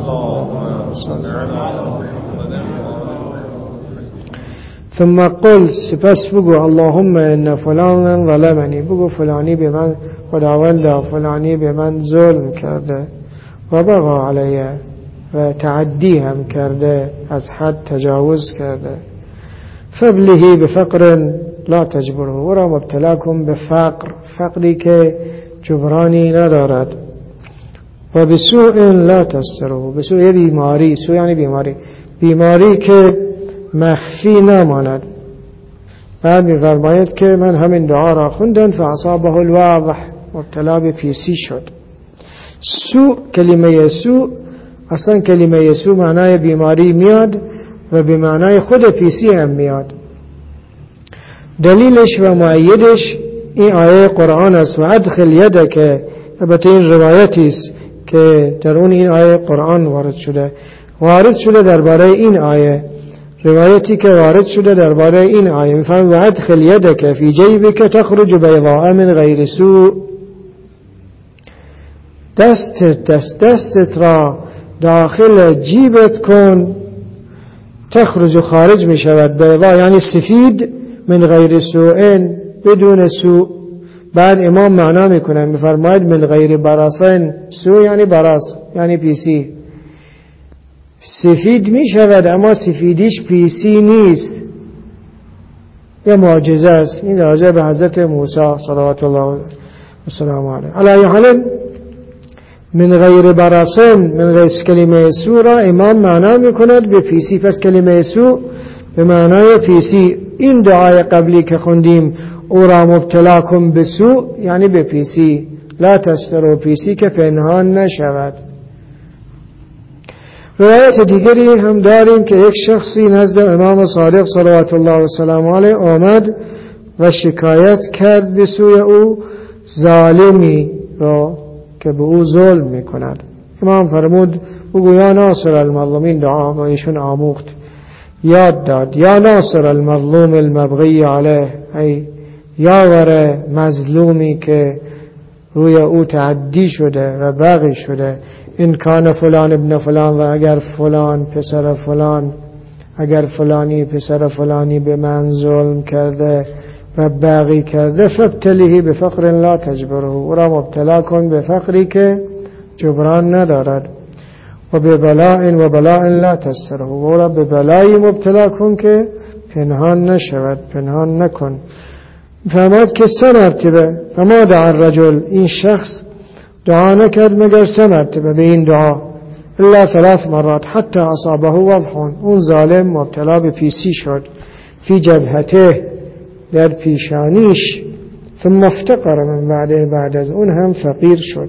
ثم قل، سپس بگو اللهم ان فلان ظلمنی، بگو فلانی به من، خداوند فلانی به من ظلم کرده و بغا علیه، و تعدی هم کرده، از حد تجاوز کرده. فبلهی بفقر لا تجبره، و را مبتلا کن به فقر، فقری که جبرانی ندارد. و بسوء لا تستره، بسوء بیماری، سوء یعنی بیماری، بیماری که مخفی نماند. بعد می‌فرماید که من همین دعا را خوندم فاصابه الواضح، مبتلا به پیسی شد. سوء، کلمه سوء، اصلا کلمه سوء معنای بیماری میاد و به معنای خود پیسی هم میاد. دلیلش و مؤیدش این آیه قرآن است. و ادخل یدک، البته این روایتی است که در اون این آیه قرآن وارد شده درباره این آیه، روایتی که وارد شده درباره این آیه میفرماید و ادخل یدک فی جیبک تخرج بیضاء من غیر سوء، دستت را داخل جیبت کن، تخرج خارج می شود، بیضاء یعنی سفید، من غیر سوء بدون سوء. بعد امام معنا میکنه میفرماید من غیر براسن، سوء یعنی براس یعنی پیسی، سفید می شود اما سفیدیش پیسی نیست. یه معجزه است. این راجع به حضرت موسی صلوات الله و سلام علیه. علی حال من غیر براسن، من غیر کلمه سو را امام معنا میکند به پیسی، پس کلمه سو به معنای پیسی. این دعای قبلی که خوندیم او را مبتلا کن به سو یعنی به پیسی، لا تسترو، پیسی که پنهان نشود. روایت دیگری هم داریم که یک شخصی نزد امام صادق صلوات الله و سلام علیه آمد و شکایت کرد به سوی او ظالمی را که به او ظلم میکند. امام فرمود بگو یا ناصر المظلومین، دعا با ایشون آموخت، یاد داد یا ناصر المظلوم المبغی علیه، ای یاور مظلومی که روی او تعدی شده و بغی شده. این کان فلان ابن فلان، و اگر فلان پسر فلان، اگر فلانی پسر فلانی به من ظلم کرده و باقی کرده فابتلیه بفقر لا تجبره، او را مبتلا کن به فقری که جبران ندارد، و به بلاء و بلاء لا تستره، او را به بلایی مبتلا کن که پنهان نشود، پنهان نکن. فرماد که 3 مرتبه فما دعا الرجل، این شخص دعا نکرد مگر 3 مرتبه به این دعا، الا 3 مرات حتی اصابه وضح، اون ظالم مبتلا به پیسی شد، فی جبهته، در پیشانیش، ثم افتقر من بعده، بعد از اون هم فقیر شد.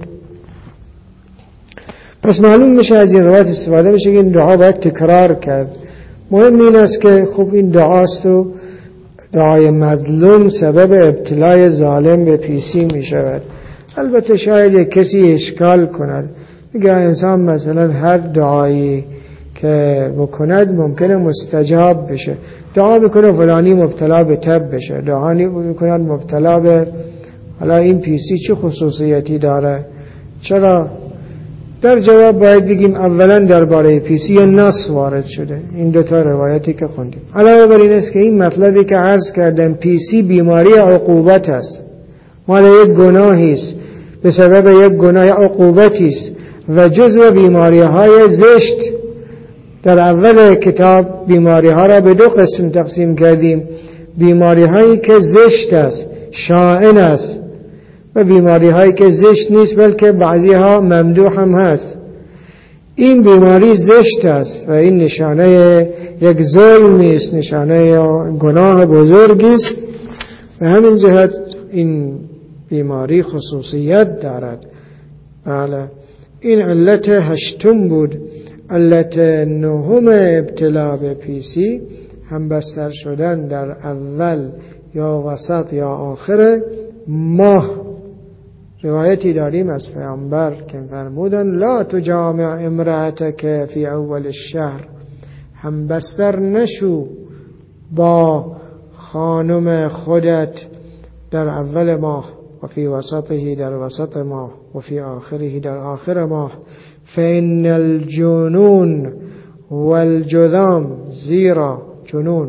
پس معلوم میشه از این روایت استفاده میشه که این دعا باید تکرار کرد. مهم این است که خب این دعاست و دعای مظلوم سبب ابتلای ظالم به پیسی میشود. البته شاید یک کسی اشکال کند، میگه انسان مثلا هر دعایی که بکند ممکنه مستجاب بشه، دعا میکنه فلانی مبتلا به تب بشه، دعا میکند مبتلا به، حالا این پیسی چه خصوصیتی داره؟ چرا؟ در جواب باید بگیم اولا درباره پیسی نص وارد شده، این 2 روایتی که خوندیم. علاوه بر این است که این مطلبی که عرض کردم، پیسی بیماری عقوبت است، مال یک گناهی است، به سبب یک گناه عقوبتی است و جزو بیماری های زشت. در اول کتاب بیماری ها را به 2 قسم تقسیم کردیم، بیماری هایی که زشت است، شائن است، و بیماری هایی که زشت نیست بلکه بعضی ها ممدوح هم هست. این بیماری زشت است و این نشانه یک ظلمی است، نشانه گناه بزرگی است، و همین جهت این بیماری خصوصیت دارد. بله، این علت 8 بود. علت 9 ابتلا به پیسی هم بستر شدن در اول یا وسط یا آخر ماه. روایتی داریم از پیامبر که فرمودن لا تجامع امرأتک فی اول الشهر، هم بستر نشو با خانم خودت در اول ماه، و فی وسطه در وسط ماه، و فی آخره در آخر ماه، فإن الجنون والجذام، زیرا جنون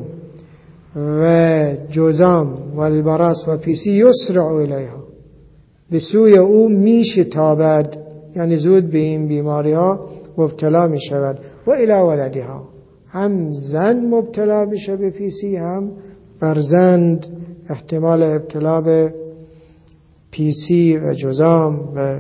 و جذام والبراس و پیسی یسرع الیها، به سوی او میشتابد، یعنی زود به این بیماری ها مبتلا می شود. و الی ولدها، هم زن مبتلا میشه به پیسی، هم فرزند احتمال ابتلا به پیسی و جذام و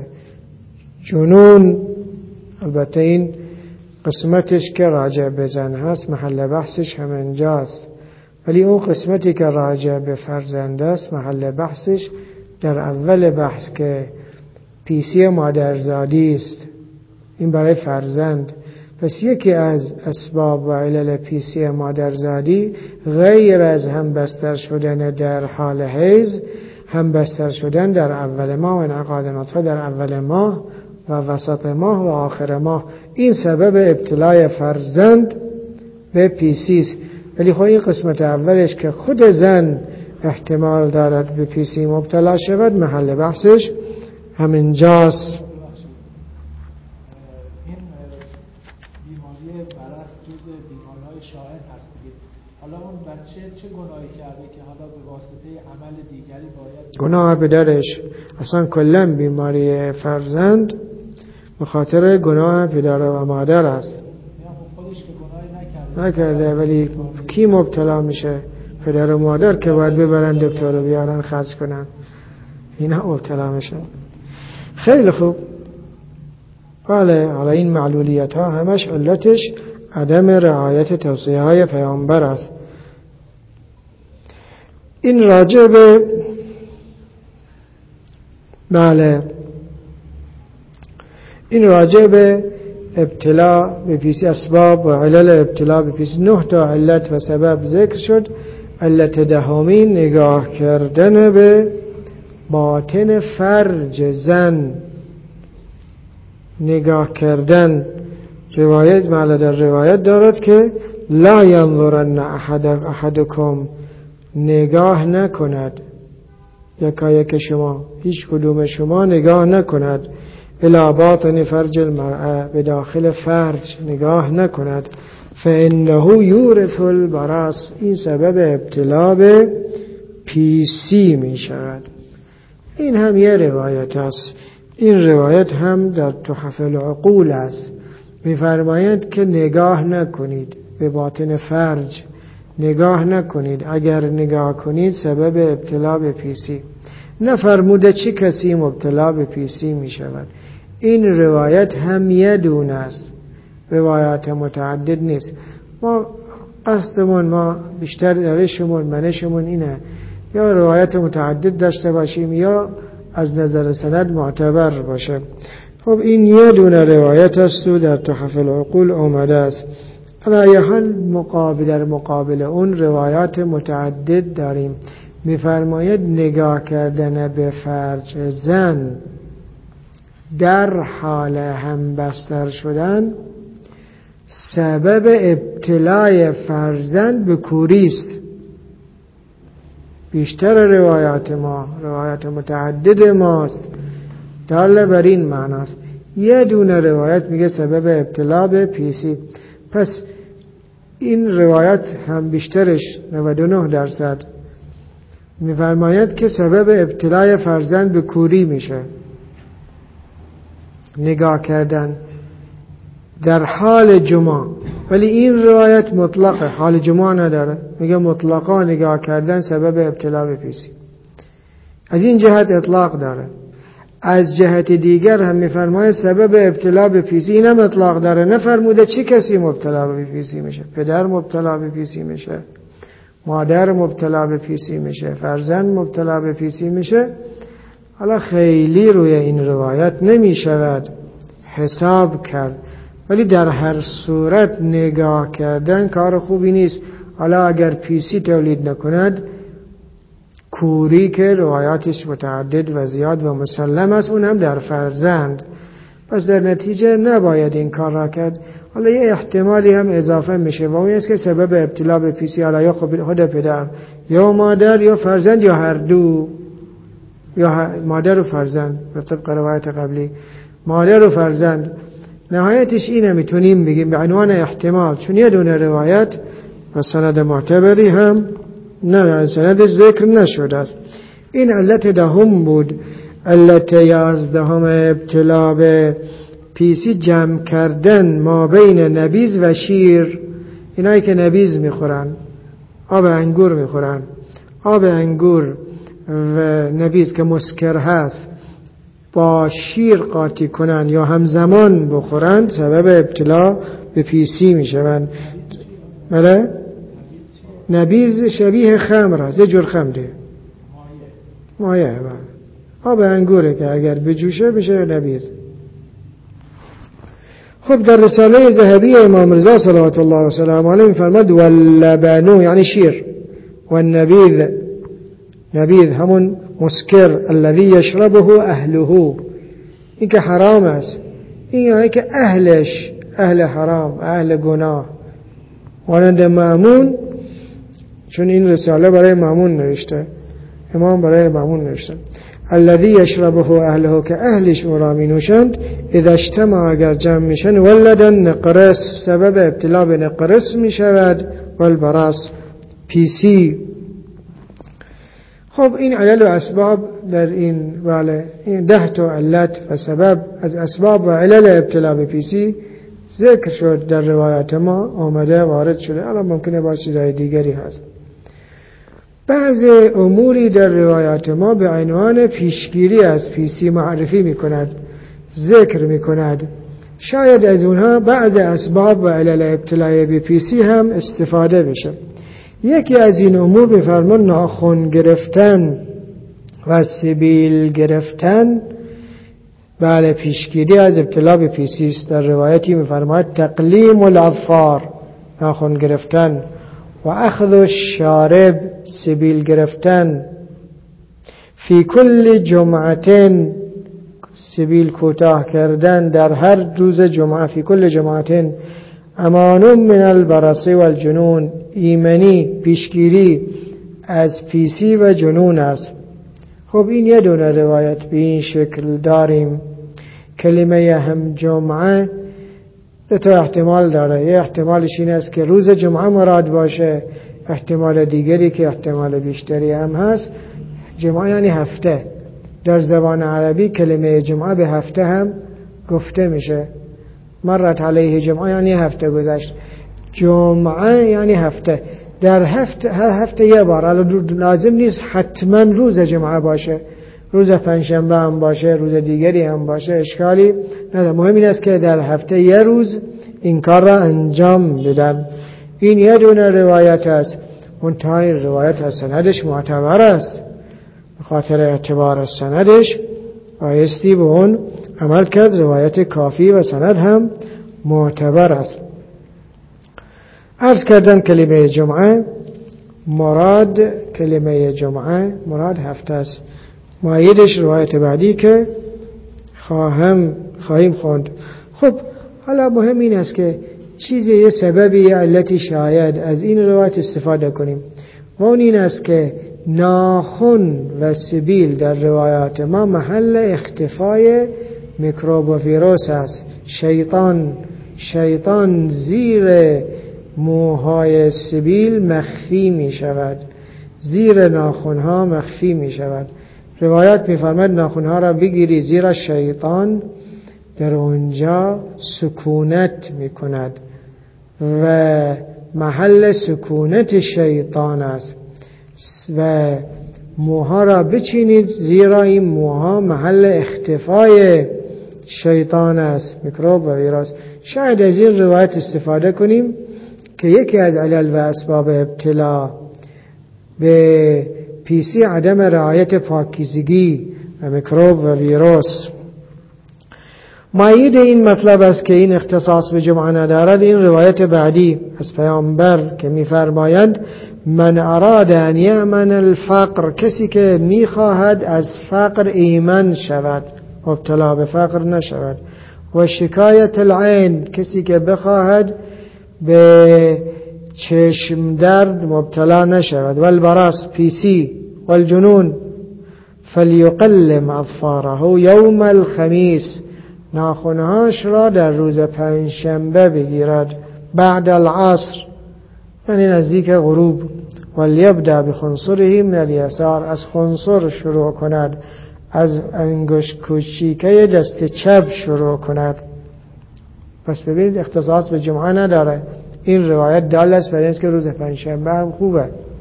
جنون. البته این قسمتش که راجع به زن هست محل بحثش هم اینجاست، ولی اون قسمتی که راجع به فرزند است محل بحثش در اول بحث که پیسی مادرزادی است، این برای فرزند. پس یکی از اسباب و علل پیسی مادرزادی غیر از هم بستر شدن در حال حیض، هم بستر شدن در اول ماه و انعقاد نطفه در اول ماه و وسط ماه و آخر ماه، این سبب ابتلای فرزند به پیسی است. ولی خب این قسمت اولش که خود زن احتمال دارد به پیسی مبتلا شود محل بحثش همینجاست. این بیماری برس جز بیماری‌های شائع هست دیگه. حالا اون بچه چه گناهی کرده که حالا به واسطه عمل دیگری باید گناه پدرش؟ اصلا کلا بیماری فرزند به خاطر گناه پدر و مادر است. خودش که گناهی نکرده ولی کی مبتلا میشه؟ پدر و مادر که باید ببرن دکتر رو بیارن خرج کنن، اینا مبتلا میشن. خیلی خوب. بله، حالا این معلولیت ها همش علتش عدم رعایت توصیه های پیامبر است. این راجع به بله این راجع به ابتلا به پیسی، اسباب و علل ابتلا به پیسی 9 تا علت و سبب ذکر شد. علت 10 نگاه کردن به باطن فرج زن، نگاه کردن. روایت در روایت دارد که لا ینظرن احدکم، نگاه نکند یکایک شما، هیچ کدوم شما نگاه نکند، الی باطن فرج المرأة، به داخل فرج نگاه نکند، فانه یورث البراس، این سبب ابتلا به پیسی می شود. این هم یه روایت است. این روایت هم در تحف العقول است. می‌فرمایند که نگاه نکنید به باطن فرج، نگاه نکنید، اگر نگاه کنید سبب ابتلا به پیسی. نفرموده چه کسی مبتلا به پیسی می شود. این روایت هم یه دونه است، روایات متعدد نیست. ما قصدمون، ما بیشتر روشمون، منشمون اینه یا روایت متعدد داشته باشیم یا از نظر سند معتبر باشه. خب این یه دونه روایت است و در تحف العقول آمده است. علی حال در مقابل اون روایات متعدد داریم. می‌فرماید نگاه کردن به فرج زن در حال همبستر شدن سبب ابتلای فرزند به کوری است. بیشتر روایات متعدد ماست داله بر این معناست. یه دونه روایت میگه سبب ابتلا به پیسی. پس این روایت هم بیشترش 99% میفرماید که سبب ابتلای فرزند به کوری میشه. نگاه کردن در حال جماع، ولی این روایت مطلقه، حال جماع نداره، میگه مطلقا نگاه کردن سبب ابتلا به پیسی. از این جهت اطلاق داره. از جهت دیگر هم میفرماید سبب ابتلا به پیسی، اینم اطلاق داره. نفرموده چه کسی مبتلا به پیسی میشه. پدر مبتلا به پیسی میشه، مادر مبتلا به پیسی میشه، فرزند مبتلا به پیسی میشه. حالا خیلی روی این روایت نمیشود حساب کرد، ولی در هر صورت نگاه کردن کار خوبی نیست. حالا اگر پیسی تولید نکند، کوری که روایاتش متعدد و زیاد و مسلم است، اون هم در فرزند، پس در نتیجه نباید این کار را کرد. حالا یه احتمالی هم اضافه میشه و اون است که سبب ابتلا به پیسی حالا یا خود پدر یا مادر یا فرزند یا هر دو، یا مادر و فرزند به طبق روایت قبلی، مادر و فرزند. نهایتش اینه میتونیم بگیم به عنوان احتمال، چون یه دونه روایت و سند معتبری هم نه، سندش ذکر نشده است. این علت دهم بود. علت 11 ابتلا به پیسی جمع کردن ما بین نبیذ و شیر. اینایی که نبیذ میخورن، آب انگور میخورن، آب انگور و نبیذ که مسکر هست با شیر قاطی کنن یا همزمان بخورن سبب ابتلا به پیسی میشون. بله؟ نبیذ شبیه خمر است، یه جور خمره، مایه. آب انگوره که اگر بجوشه بشه نبیذ. خب در رساله ذهبی امام رضا صلوات الله و سلام علیه میفرماد واللبنو یعنی شیر، والنبیذ، نبیذ همون مسکر الذي یشربه اهله، این که حرام است، این یعنی که اهلش اهل حرام، اهل گناه. مانند مأمون، چون این رساله برای مأمون نوشته، امام برای مأمون نوشته الذي یشربه اهله، که اهلش او را می نوشند، اذا اجتمع اگر جمع میشن، ولدن نقرس، سبب ابتلا به نقرس می شود، والبراس پیسی. خب این علل و اسباب در این واله، این 10 تا علت و سبب از اسباب و علل ابتلا به پیسی ذکر شد در روایت ما، آمده وارد شده. الان ممکنه با چیزهای دیگری هست. بعض اموری در روایات ما به عنوان پیشگیری از پیسی معرفی می کند، ذکر می کند. شاید از اونها بعض اسباب و علل ابتلای به پیسی هم استفاده بشه. یکی از این امور می‌فرمان ناخن گرفتن و سبیل گرفتن بله پیشگیری از ابتلا به پیسی است. در روایتی می‌فرماید تقلیم الاظفار، ناخن گرفتن، و اخذ الشارب، سبیل گرفتن، فی کل جمعتین، سبیل کوتاه کردن در هر روز جمعه، فی کل جمعتین، امان من البرص والجنون، ایمنی پیشگیری از پیسی و جنون است. خب این یه دونه روایت به این شکل داریم. کلمه هم جمعه 2 تا احتمال داره. یه احتمالش این است که روز جمعه مراد باشه، احتمال دیگری که احتمال بیشتری هم هست، جمعه یعنی هفته. در زبان عربی کلمه جمعه به هفته هم گفته میشه. مرت علیه جمعه یعنی هفته گذشت. جمعه یعنی هفته. در هفته، هر هفته یه بار. لازم نیست حتما روز جمعه باشه، روز پنجشنبه هم باشه، روز دیگری هم باشه، اشکالی نداره. مهم این است که در هفته یه روز این کار را انجام بدن. این یه دونه روایت است. منتهای روایت از سندش معتبر است. به خاطر اعتبار سندش بایستی به اون عمل کرد. روایت کافی و سند هم معتبر است. عرض کردم کلمه جمعه مراد هفته است. مؤیدش روایت بعدی که خواهیم خوند. خب حالا مهم این است که چیزی، یه سببی، یه علتی شاید از این روایت استفاده کنیم و اون این است که ناخن و سبیل در روایات ما محل اختفای میکروب و ویروس است. شیطان زیر موهای سبیل مخفی می شود، زیر ناخنها مخفی می شود. روایت می فرماید ناخنها را بگیری، زیرا شیطان در اونجا سکونت می کند و محل سکونت شیطان است. و موها را بچینید، زیرا این موها محل اختفای شیطان است، میکروب و ویروس. شاید از این روایت استفاده کنیم که یکی از علل و اسباب ابتلا به پیسی عدم رعایت پاکیزگی و میکروب و ویروس. مؤید این مطلب است که این اختصاص به جمعه ندارد این روایت بعدی از پیامبر که می‌فرمایند من اراد ان یأمن الفقر، کسی که می‌خواهد از فقر ایمن شود، مبتلا به فقر نشود، و شکایت العین، کسی که بخواهد به چشم درد مبتلا نشود، والبراس پیسی، والجنون، فلیقلم اظفاره یوم الخمیس، ناخنهاش را در روز پنجشنبه بگیرد، بعد العصر یعنی نزدیک غروب، ولیبدأ بخنصره من الیسار، از خنصر شروع کند، از انگشت کوچیکه دست چپ شروع کند. پس ببینید اختصاص به جمعه نداره. این روایت دال است بر اینکه روز پنجشنبه هم خوبه.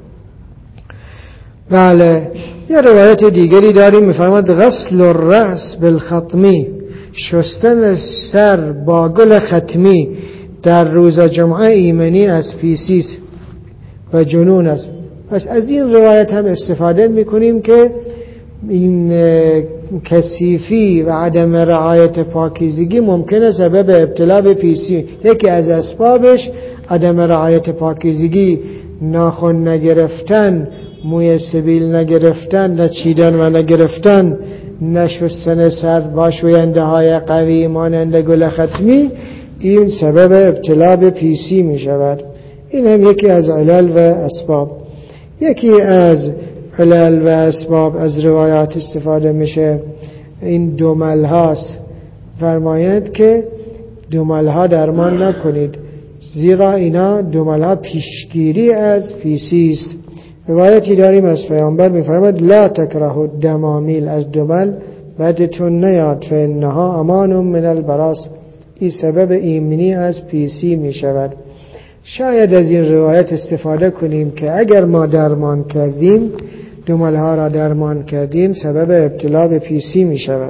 بله، یه روایت دیگری داریم میفرماد غسل الرأس بالخطمی، شستن سر با گل ختمی در روز جمعه ایمنی از پیسیس و جنون است. پس از این روایت هم استفاده میکنیم که این کثیفی و عدم رعایت پاکیزگی ممکنه سبب ابتلا به پیسی. یکی از اسبابش عدم رعایت پاکیزگی، ناخن نگرفتن، موی سبیل نگرفتن، نچیدن و نگرفتن، نشستن سر با شوینده های قوی مانند گل ختمی، این سبب ابتلا به پیسی می شود. این هم یکی از علل و اسباب. یکی از علل و اسباب از روایات استفاده میشه این دمل هاست. فرمایند که دمل ها درمان نکنید، زیرا اینا دمل ها پیشگیری از پیسی است. روایتی داریم از پیامبر میفرماید لا تکرهوا الدمامیل، از دمل بدتون نیاد، فانها امان من البراس، این سبب ایمنی از پیسی می شود. شاید از این روایت استفاده کنیم که اگر ما درمان کردیم، دملها را درمان کردیم، سبب ابتلا به پیسی می شود.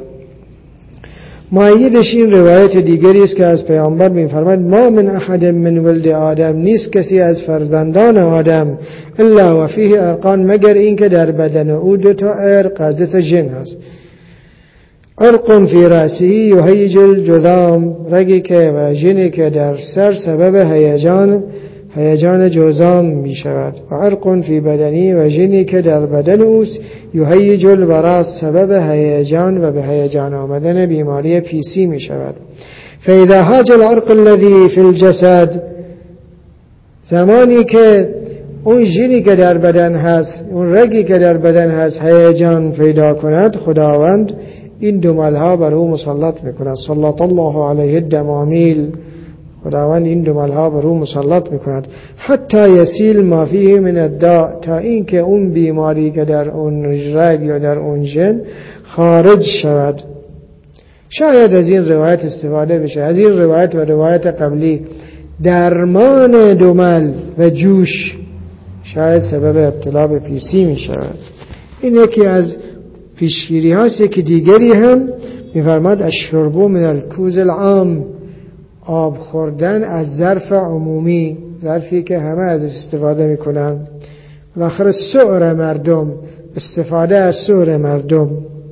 مؤیدش این روایت دیگری است که از پیامبر می‌فرماید ما من احد من ولد آدم، نیست کسی از فرزندان آدم الا و فیه ارقان، مگر این که در بدن او دو تا ارق از دو تا جن هست. ارق فی رأسه یهیج الجذام، رگی که و جنی که در سر سبب هیجان جذام می شود. و ارق فی بدنی، و جنی که در بدن اوست یهیج البراس، سبب هیجان و به هیجان آمدن بیماری پیسی می شود. فاذا هاج العرق الذي فی الجسد، زمانی که اون جنی که در بدن هست، اون رگی که در بدن هست هیجان پیدا کند، خداوند این دملها بر او مسلط میکند. سلط الله علیه الدمامیل خداوند این دو ملها بر او مسلط میکند. حتی یسیل ما فیه من الداء، تا این که اون بیماری که در اون رگ یا در اون جن خارج شود. شاید از این روایت استفاده بشه، از این روایت و روایت قبلی درمان دمل و جوش شاید سبب ابتلا به پیسی می شود. این یکی از پیشگیری هاست. یکی دیگری هم می‌فرماد الشرب من الکوز العام، آب خوردن از ظرف عمومی، ظرفی که همه ازش استفاده میکنن. بالاخره سؤر مردم، استفاده از سؤر مردم،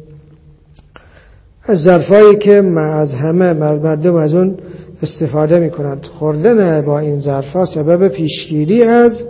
از ظرفایی که از همه مردم از اون استفاده میکنند. خوردن با این ظرفا سبب پیشگیری از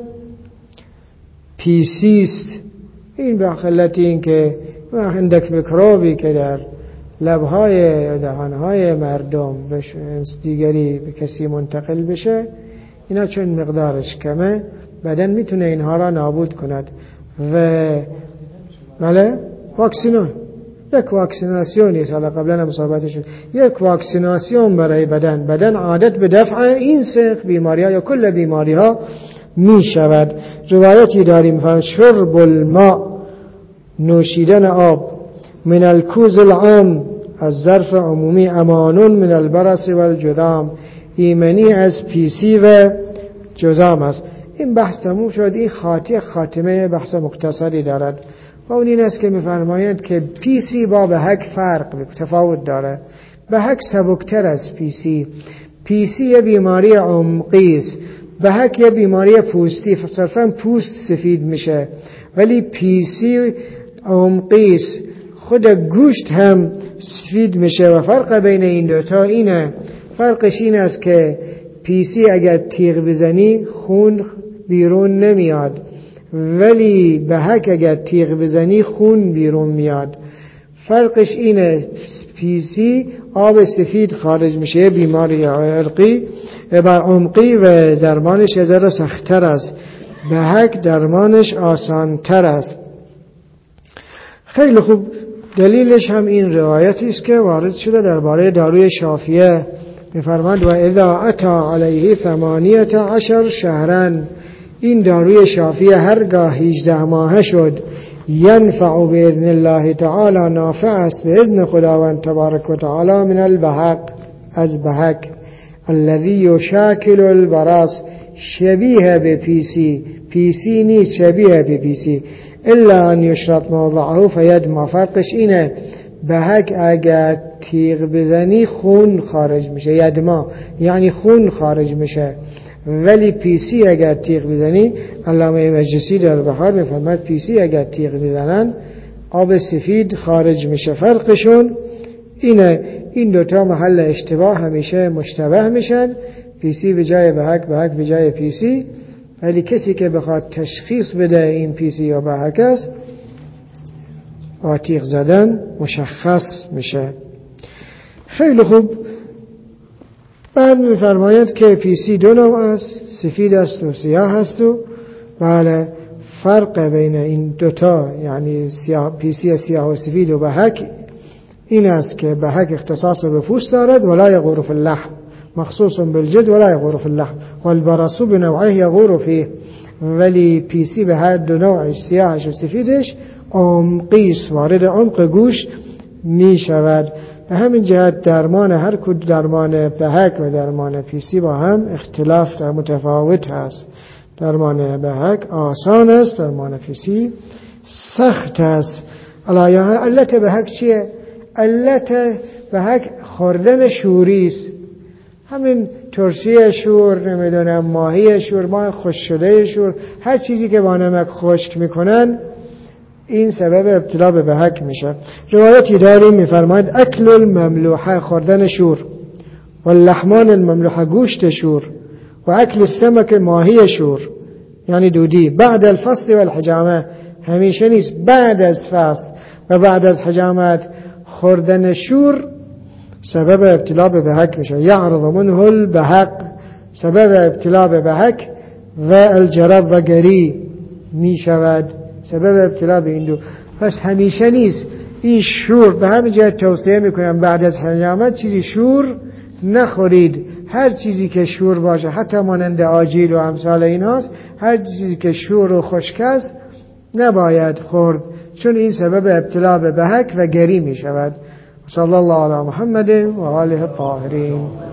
پیسی است. این به خلت این که هندک میکروبی که در لبهای یا دهانهای مردم به دیگری به کسی منتقل بشه، اینا چون مقدارش کمه بدن میتونه اینها را نابود کند. و بله واکسینون، یک واکسیناسیون است. حالا قبلا هم صحبت شد، یک واکسیناسیون برای بدن عادت به دفع این سه بیماری‌ها یا کل بیماری‌ها می شود. روایتی داریم فرمان شرب الماء، نوشیدن آب، من الکوز العام، از ظرف عمومی، امان من البرص والجذام، ایمنی از پیسی و جذام است. این بحث تموم شد. این خاتمه بحث مختصری دارد و اون این است که می‌فرمایند که پیسی با بهک تفاوت داره. بهک سبکتر از پیسی یه بیماری عمقی است، بهک یه بیماری پوستی، صرفاً پوست سفید میشه، ولی پیسی عمقی است، خود گوشت هم سفید میشه. و فرق بین این دوتا اینه، فرقش این است که پیسی اگر تیغ بزنی خون بیرون نمیاد، ولی بهک اگر تیغ بزنی خون بیرون میاد. فرقش اینه، پیسی آب سفید خارج میشه، بیماری عمقی و درمانش یه ذره سخت‌تر است، بهک درمانش آسان‌تر است. خیلی خوب. دلیلش هم این روایتی است که وارد شده درباره داروی شافیه. می‌فرماید و اذا اتی علیه 18 شهرا، این داروی شافیه هرگاه 18 ماهه شد، ینفع باذن الله تعالی، نافع است به اذن خداوند تبارک و تعالی، من البهق، از بهک، الذی یشاکل البراس، شبیه به پیسی نیست، شبیه به پیسی، الا ان یشرط موضعه فیدما. فرقش اینه، بهک اگر تیغ بزنی خون خارج میشه، یدما یعنی خون خارج میشه، ولی پیسی اگر تیغ بزنی، علامه مجلسی در بحار میفرماید پیسی اگر تیغ بزنن آب سفید خارج میشه. فرقشون اینه. این دوتا محل اشتباه همیشه مشتبه میشن، پیسی به جای بهک، بهک به جای پیسی. ولی کسی که بخواد تشخیص بده این پیسی یا بهک است، با تیغ زدن مشخص میشه. خیلی خوب. بعد میفرماید که پیسی دو نوع است، سفید است و سیاه است. و بله، فرق بین این دوتا یعنی پیسی سیاه و سفید و بهک این است که بهک اختصاص به پوست دارد، ولا یغور فی اللحم، مخصوص بالجلد ولا یغور فی اللحم، والبرص بنوعه یغور فیه. ولی پیسی به هر دو نوعش، سیاهش و سفیدش، عمقیس، وارد عمق گوش می شود. به همین جهت درمان هر کدوم، درمان بهک و درمان پیسی با هم اختلاف در متفاوت هست. درمان بهک آسان است، درمان پیسی سخت است. علت بهک چیه؟ علت بهک خوردن شوری است. همین ترشی شور، نمیدونم ماهی شور، ماه خشک شده شور، هر چیزی که با نمک خشک میکنن این سبب ابتلا به بهک میشه. روایتی داریم میفرماید اکل المملوحه، خوردن شور، و اللحمان المملوحه، گوشت شور، و اکل السمک، ماهی شور یعنی دودی، بعد الفصل و الحجامه، همیشه نیست، بعد از فصل و بعد از حجامت خوردن شور سبب ابتلا به بهک میشه. یعرض منه البهق، سبب ابتلا به بهک و الجرب و گری میشود، سبب ابتلا به این دو. پس همیشه نیست. این شور به همین جهت توصیه میکنم بعد از حجامت چیزی شور نخورید، هر چیزی که شور باشه، حتی مانند آجیل و امثال ایناست، هر چیزی که شور و خشک است نباید خورد، چون این سبب ابتلا به بهک و گری می شود. صلی الله علی محمد و آله الطاهرین.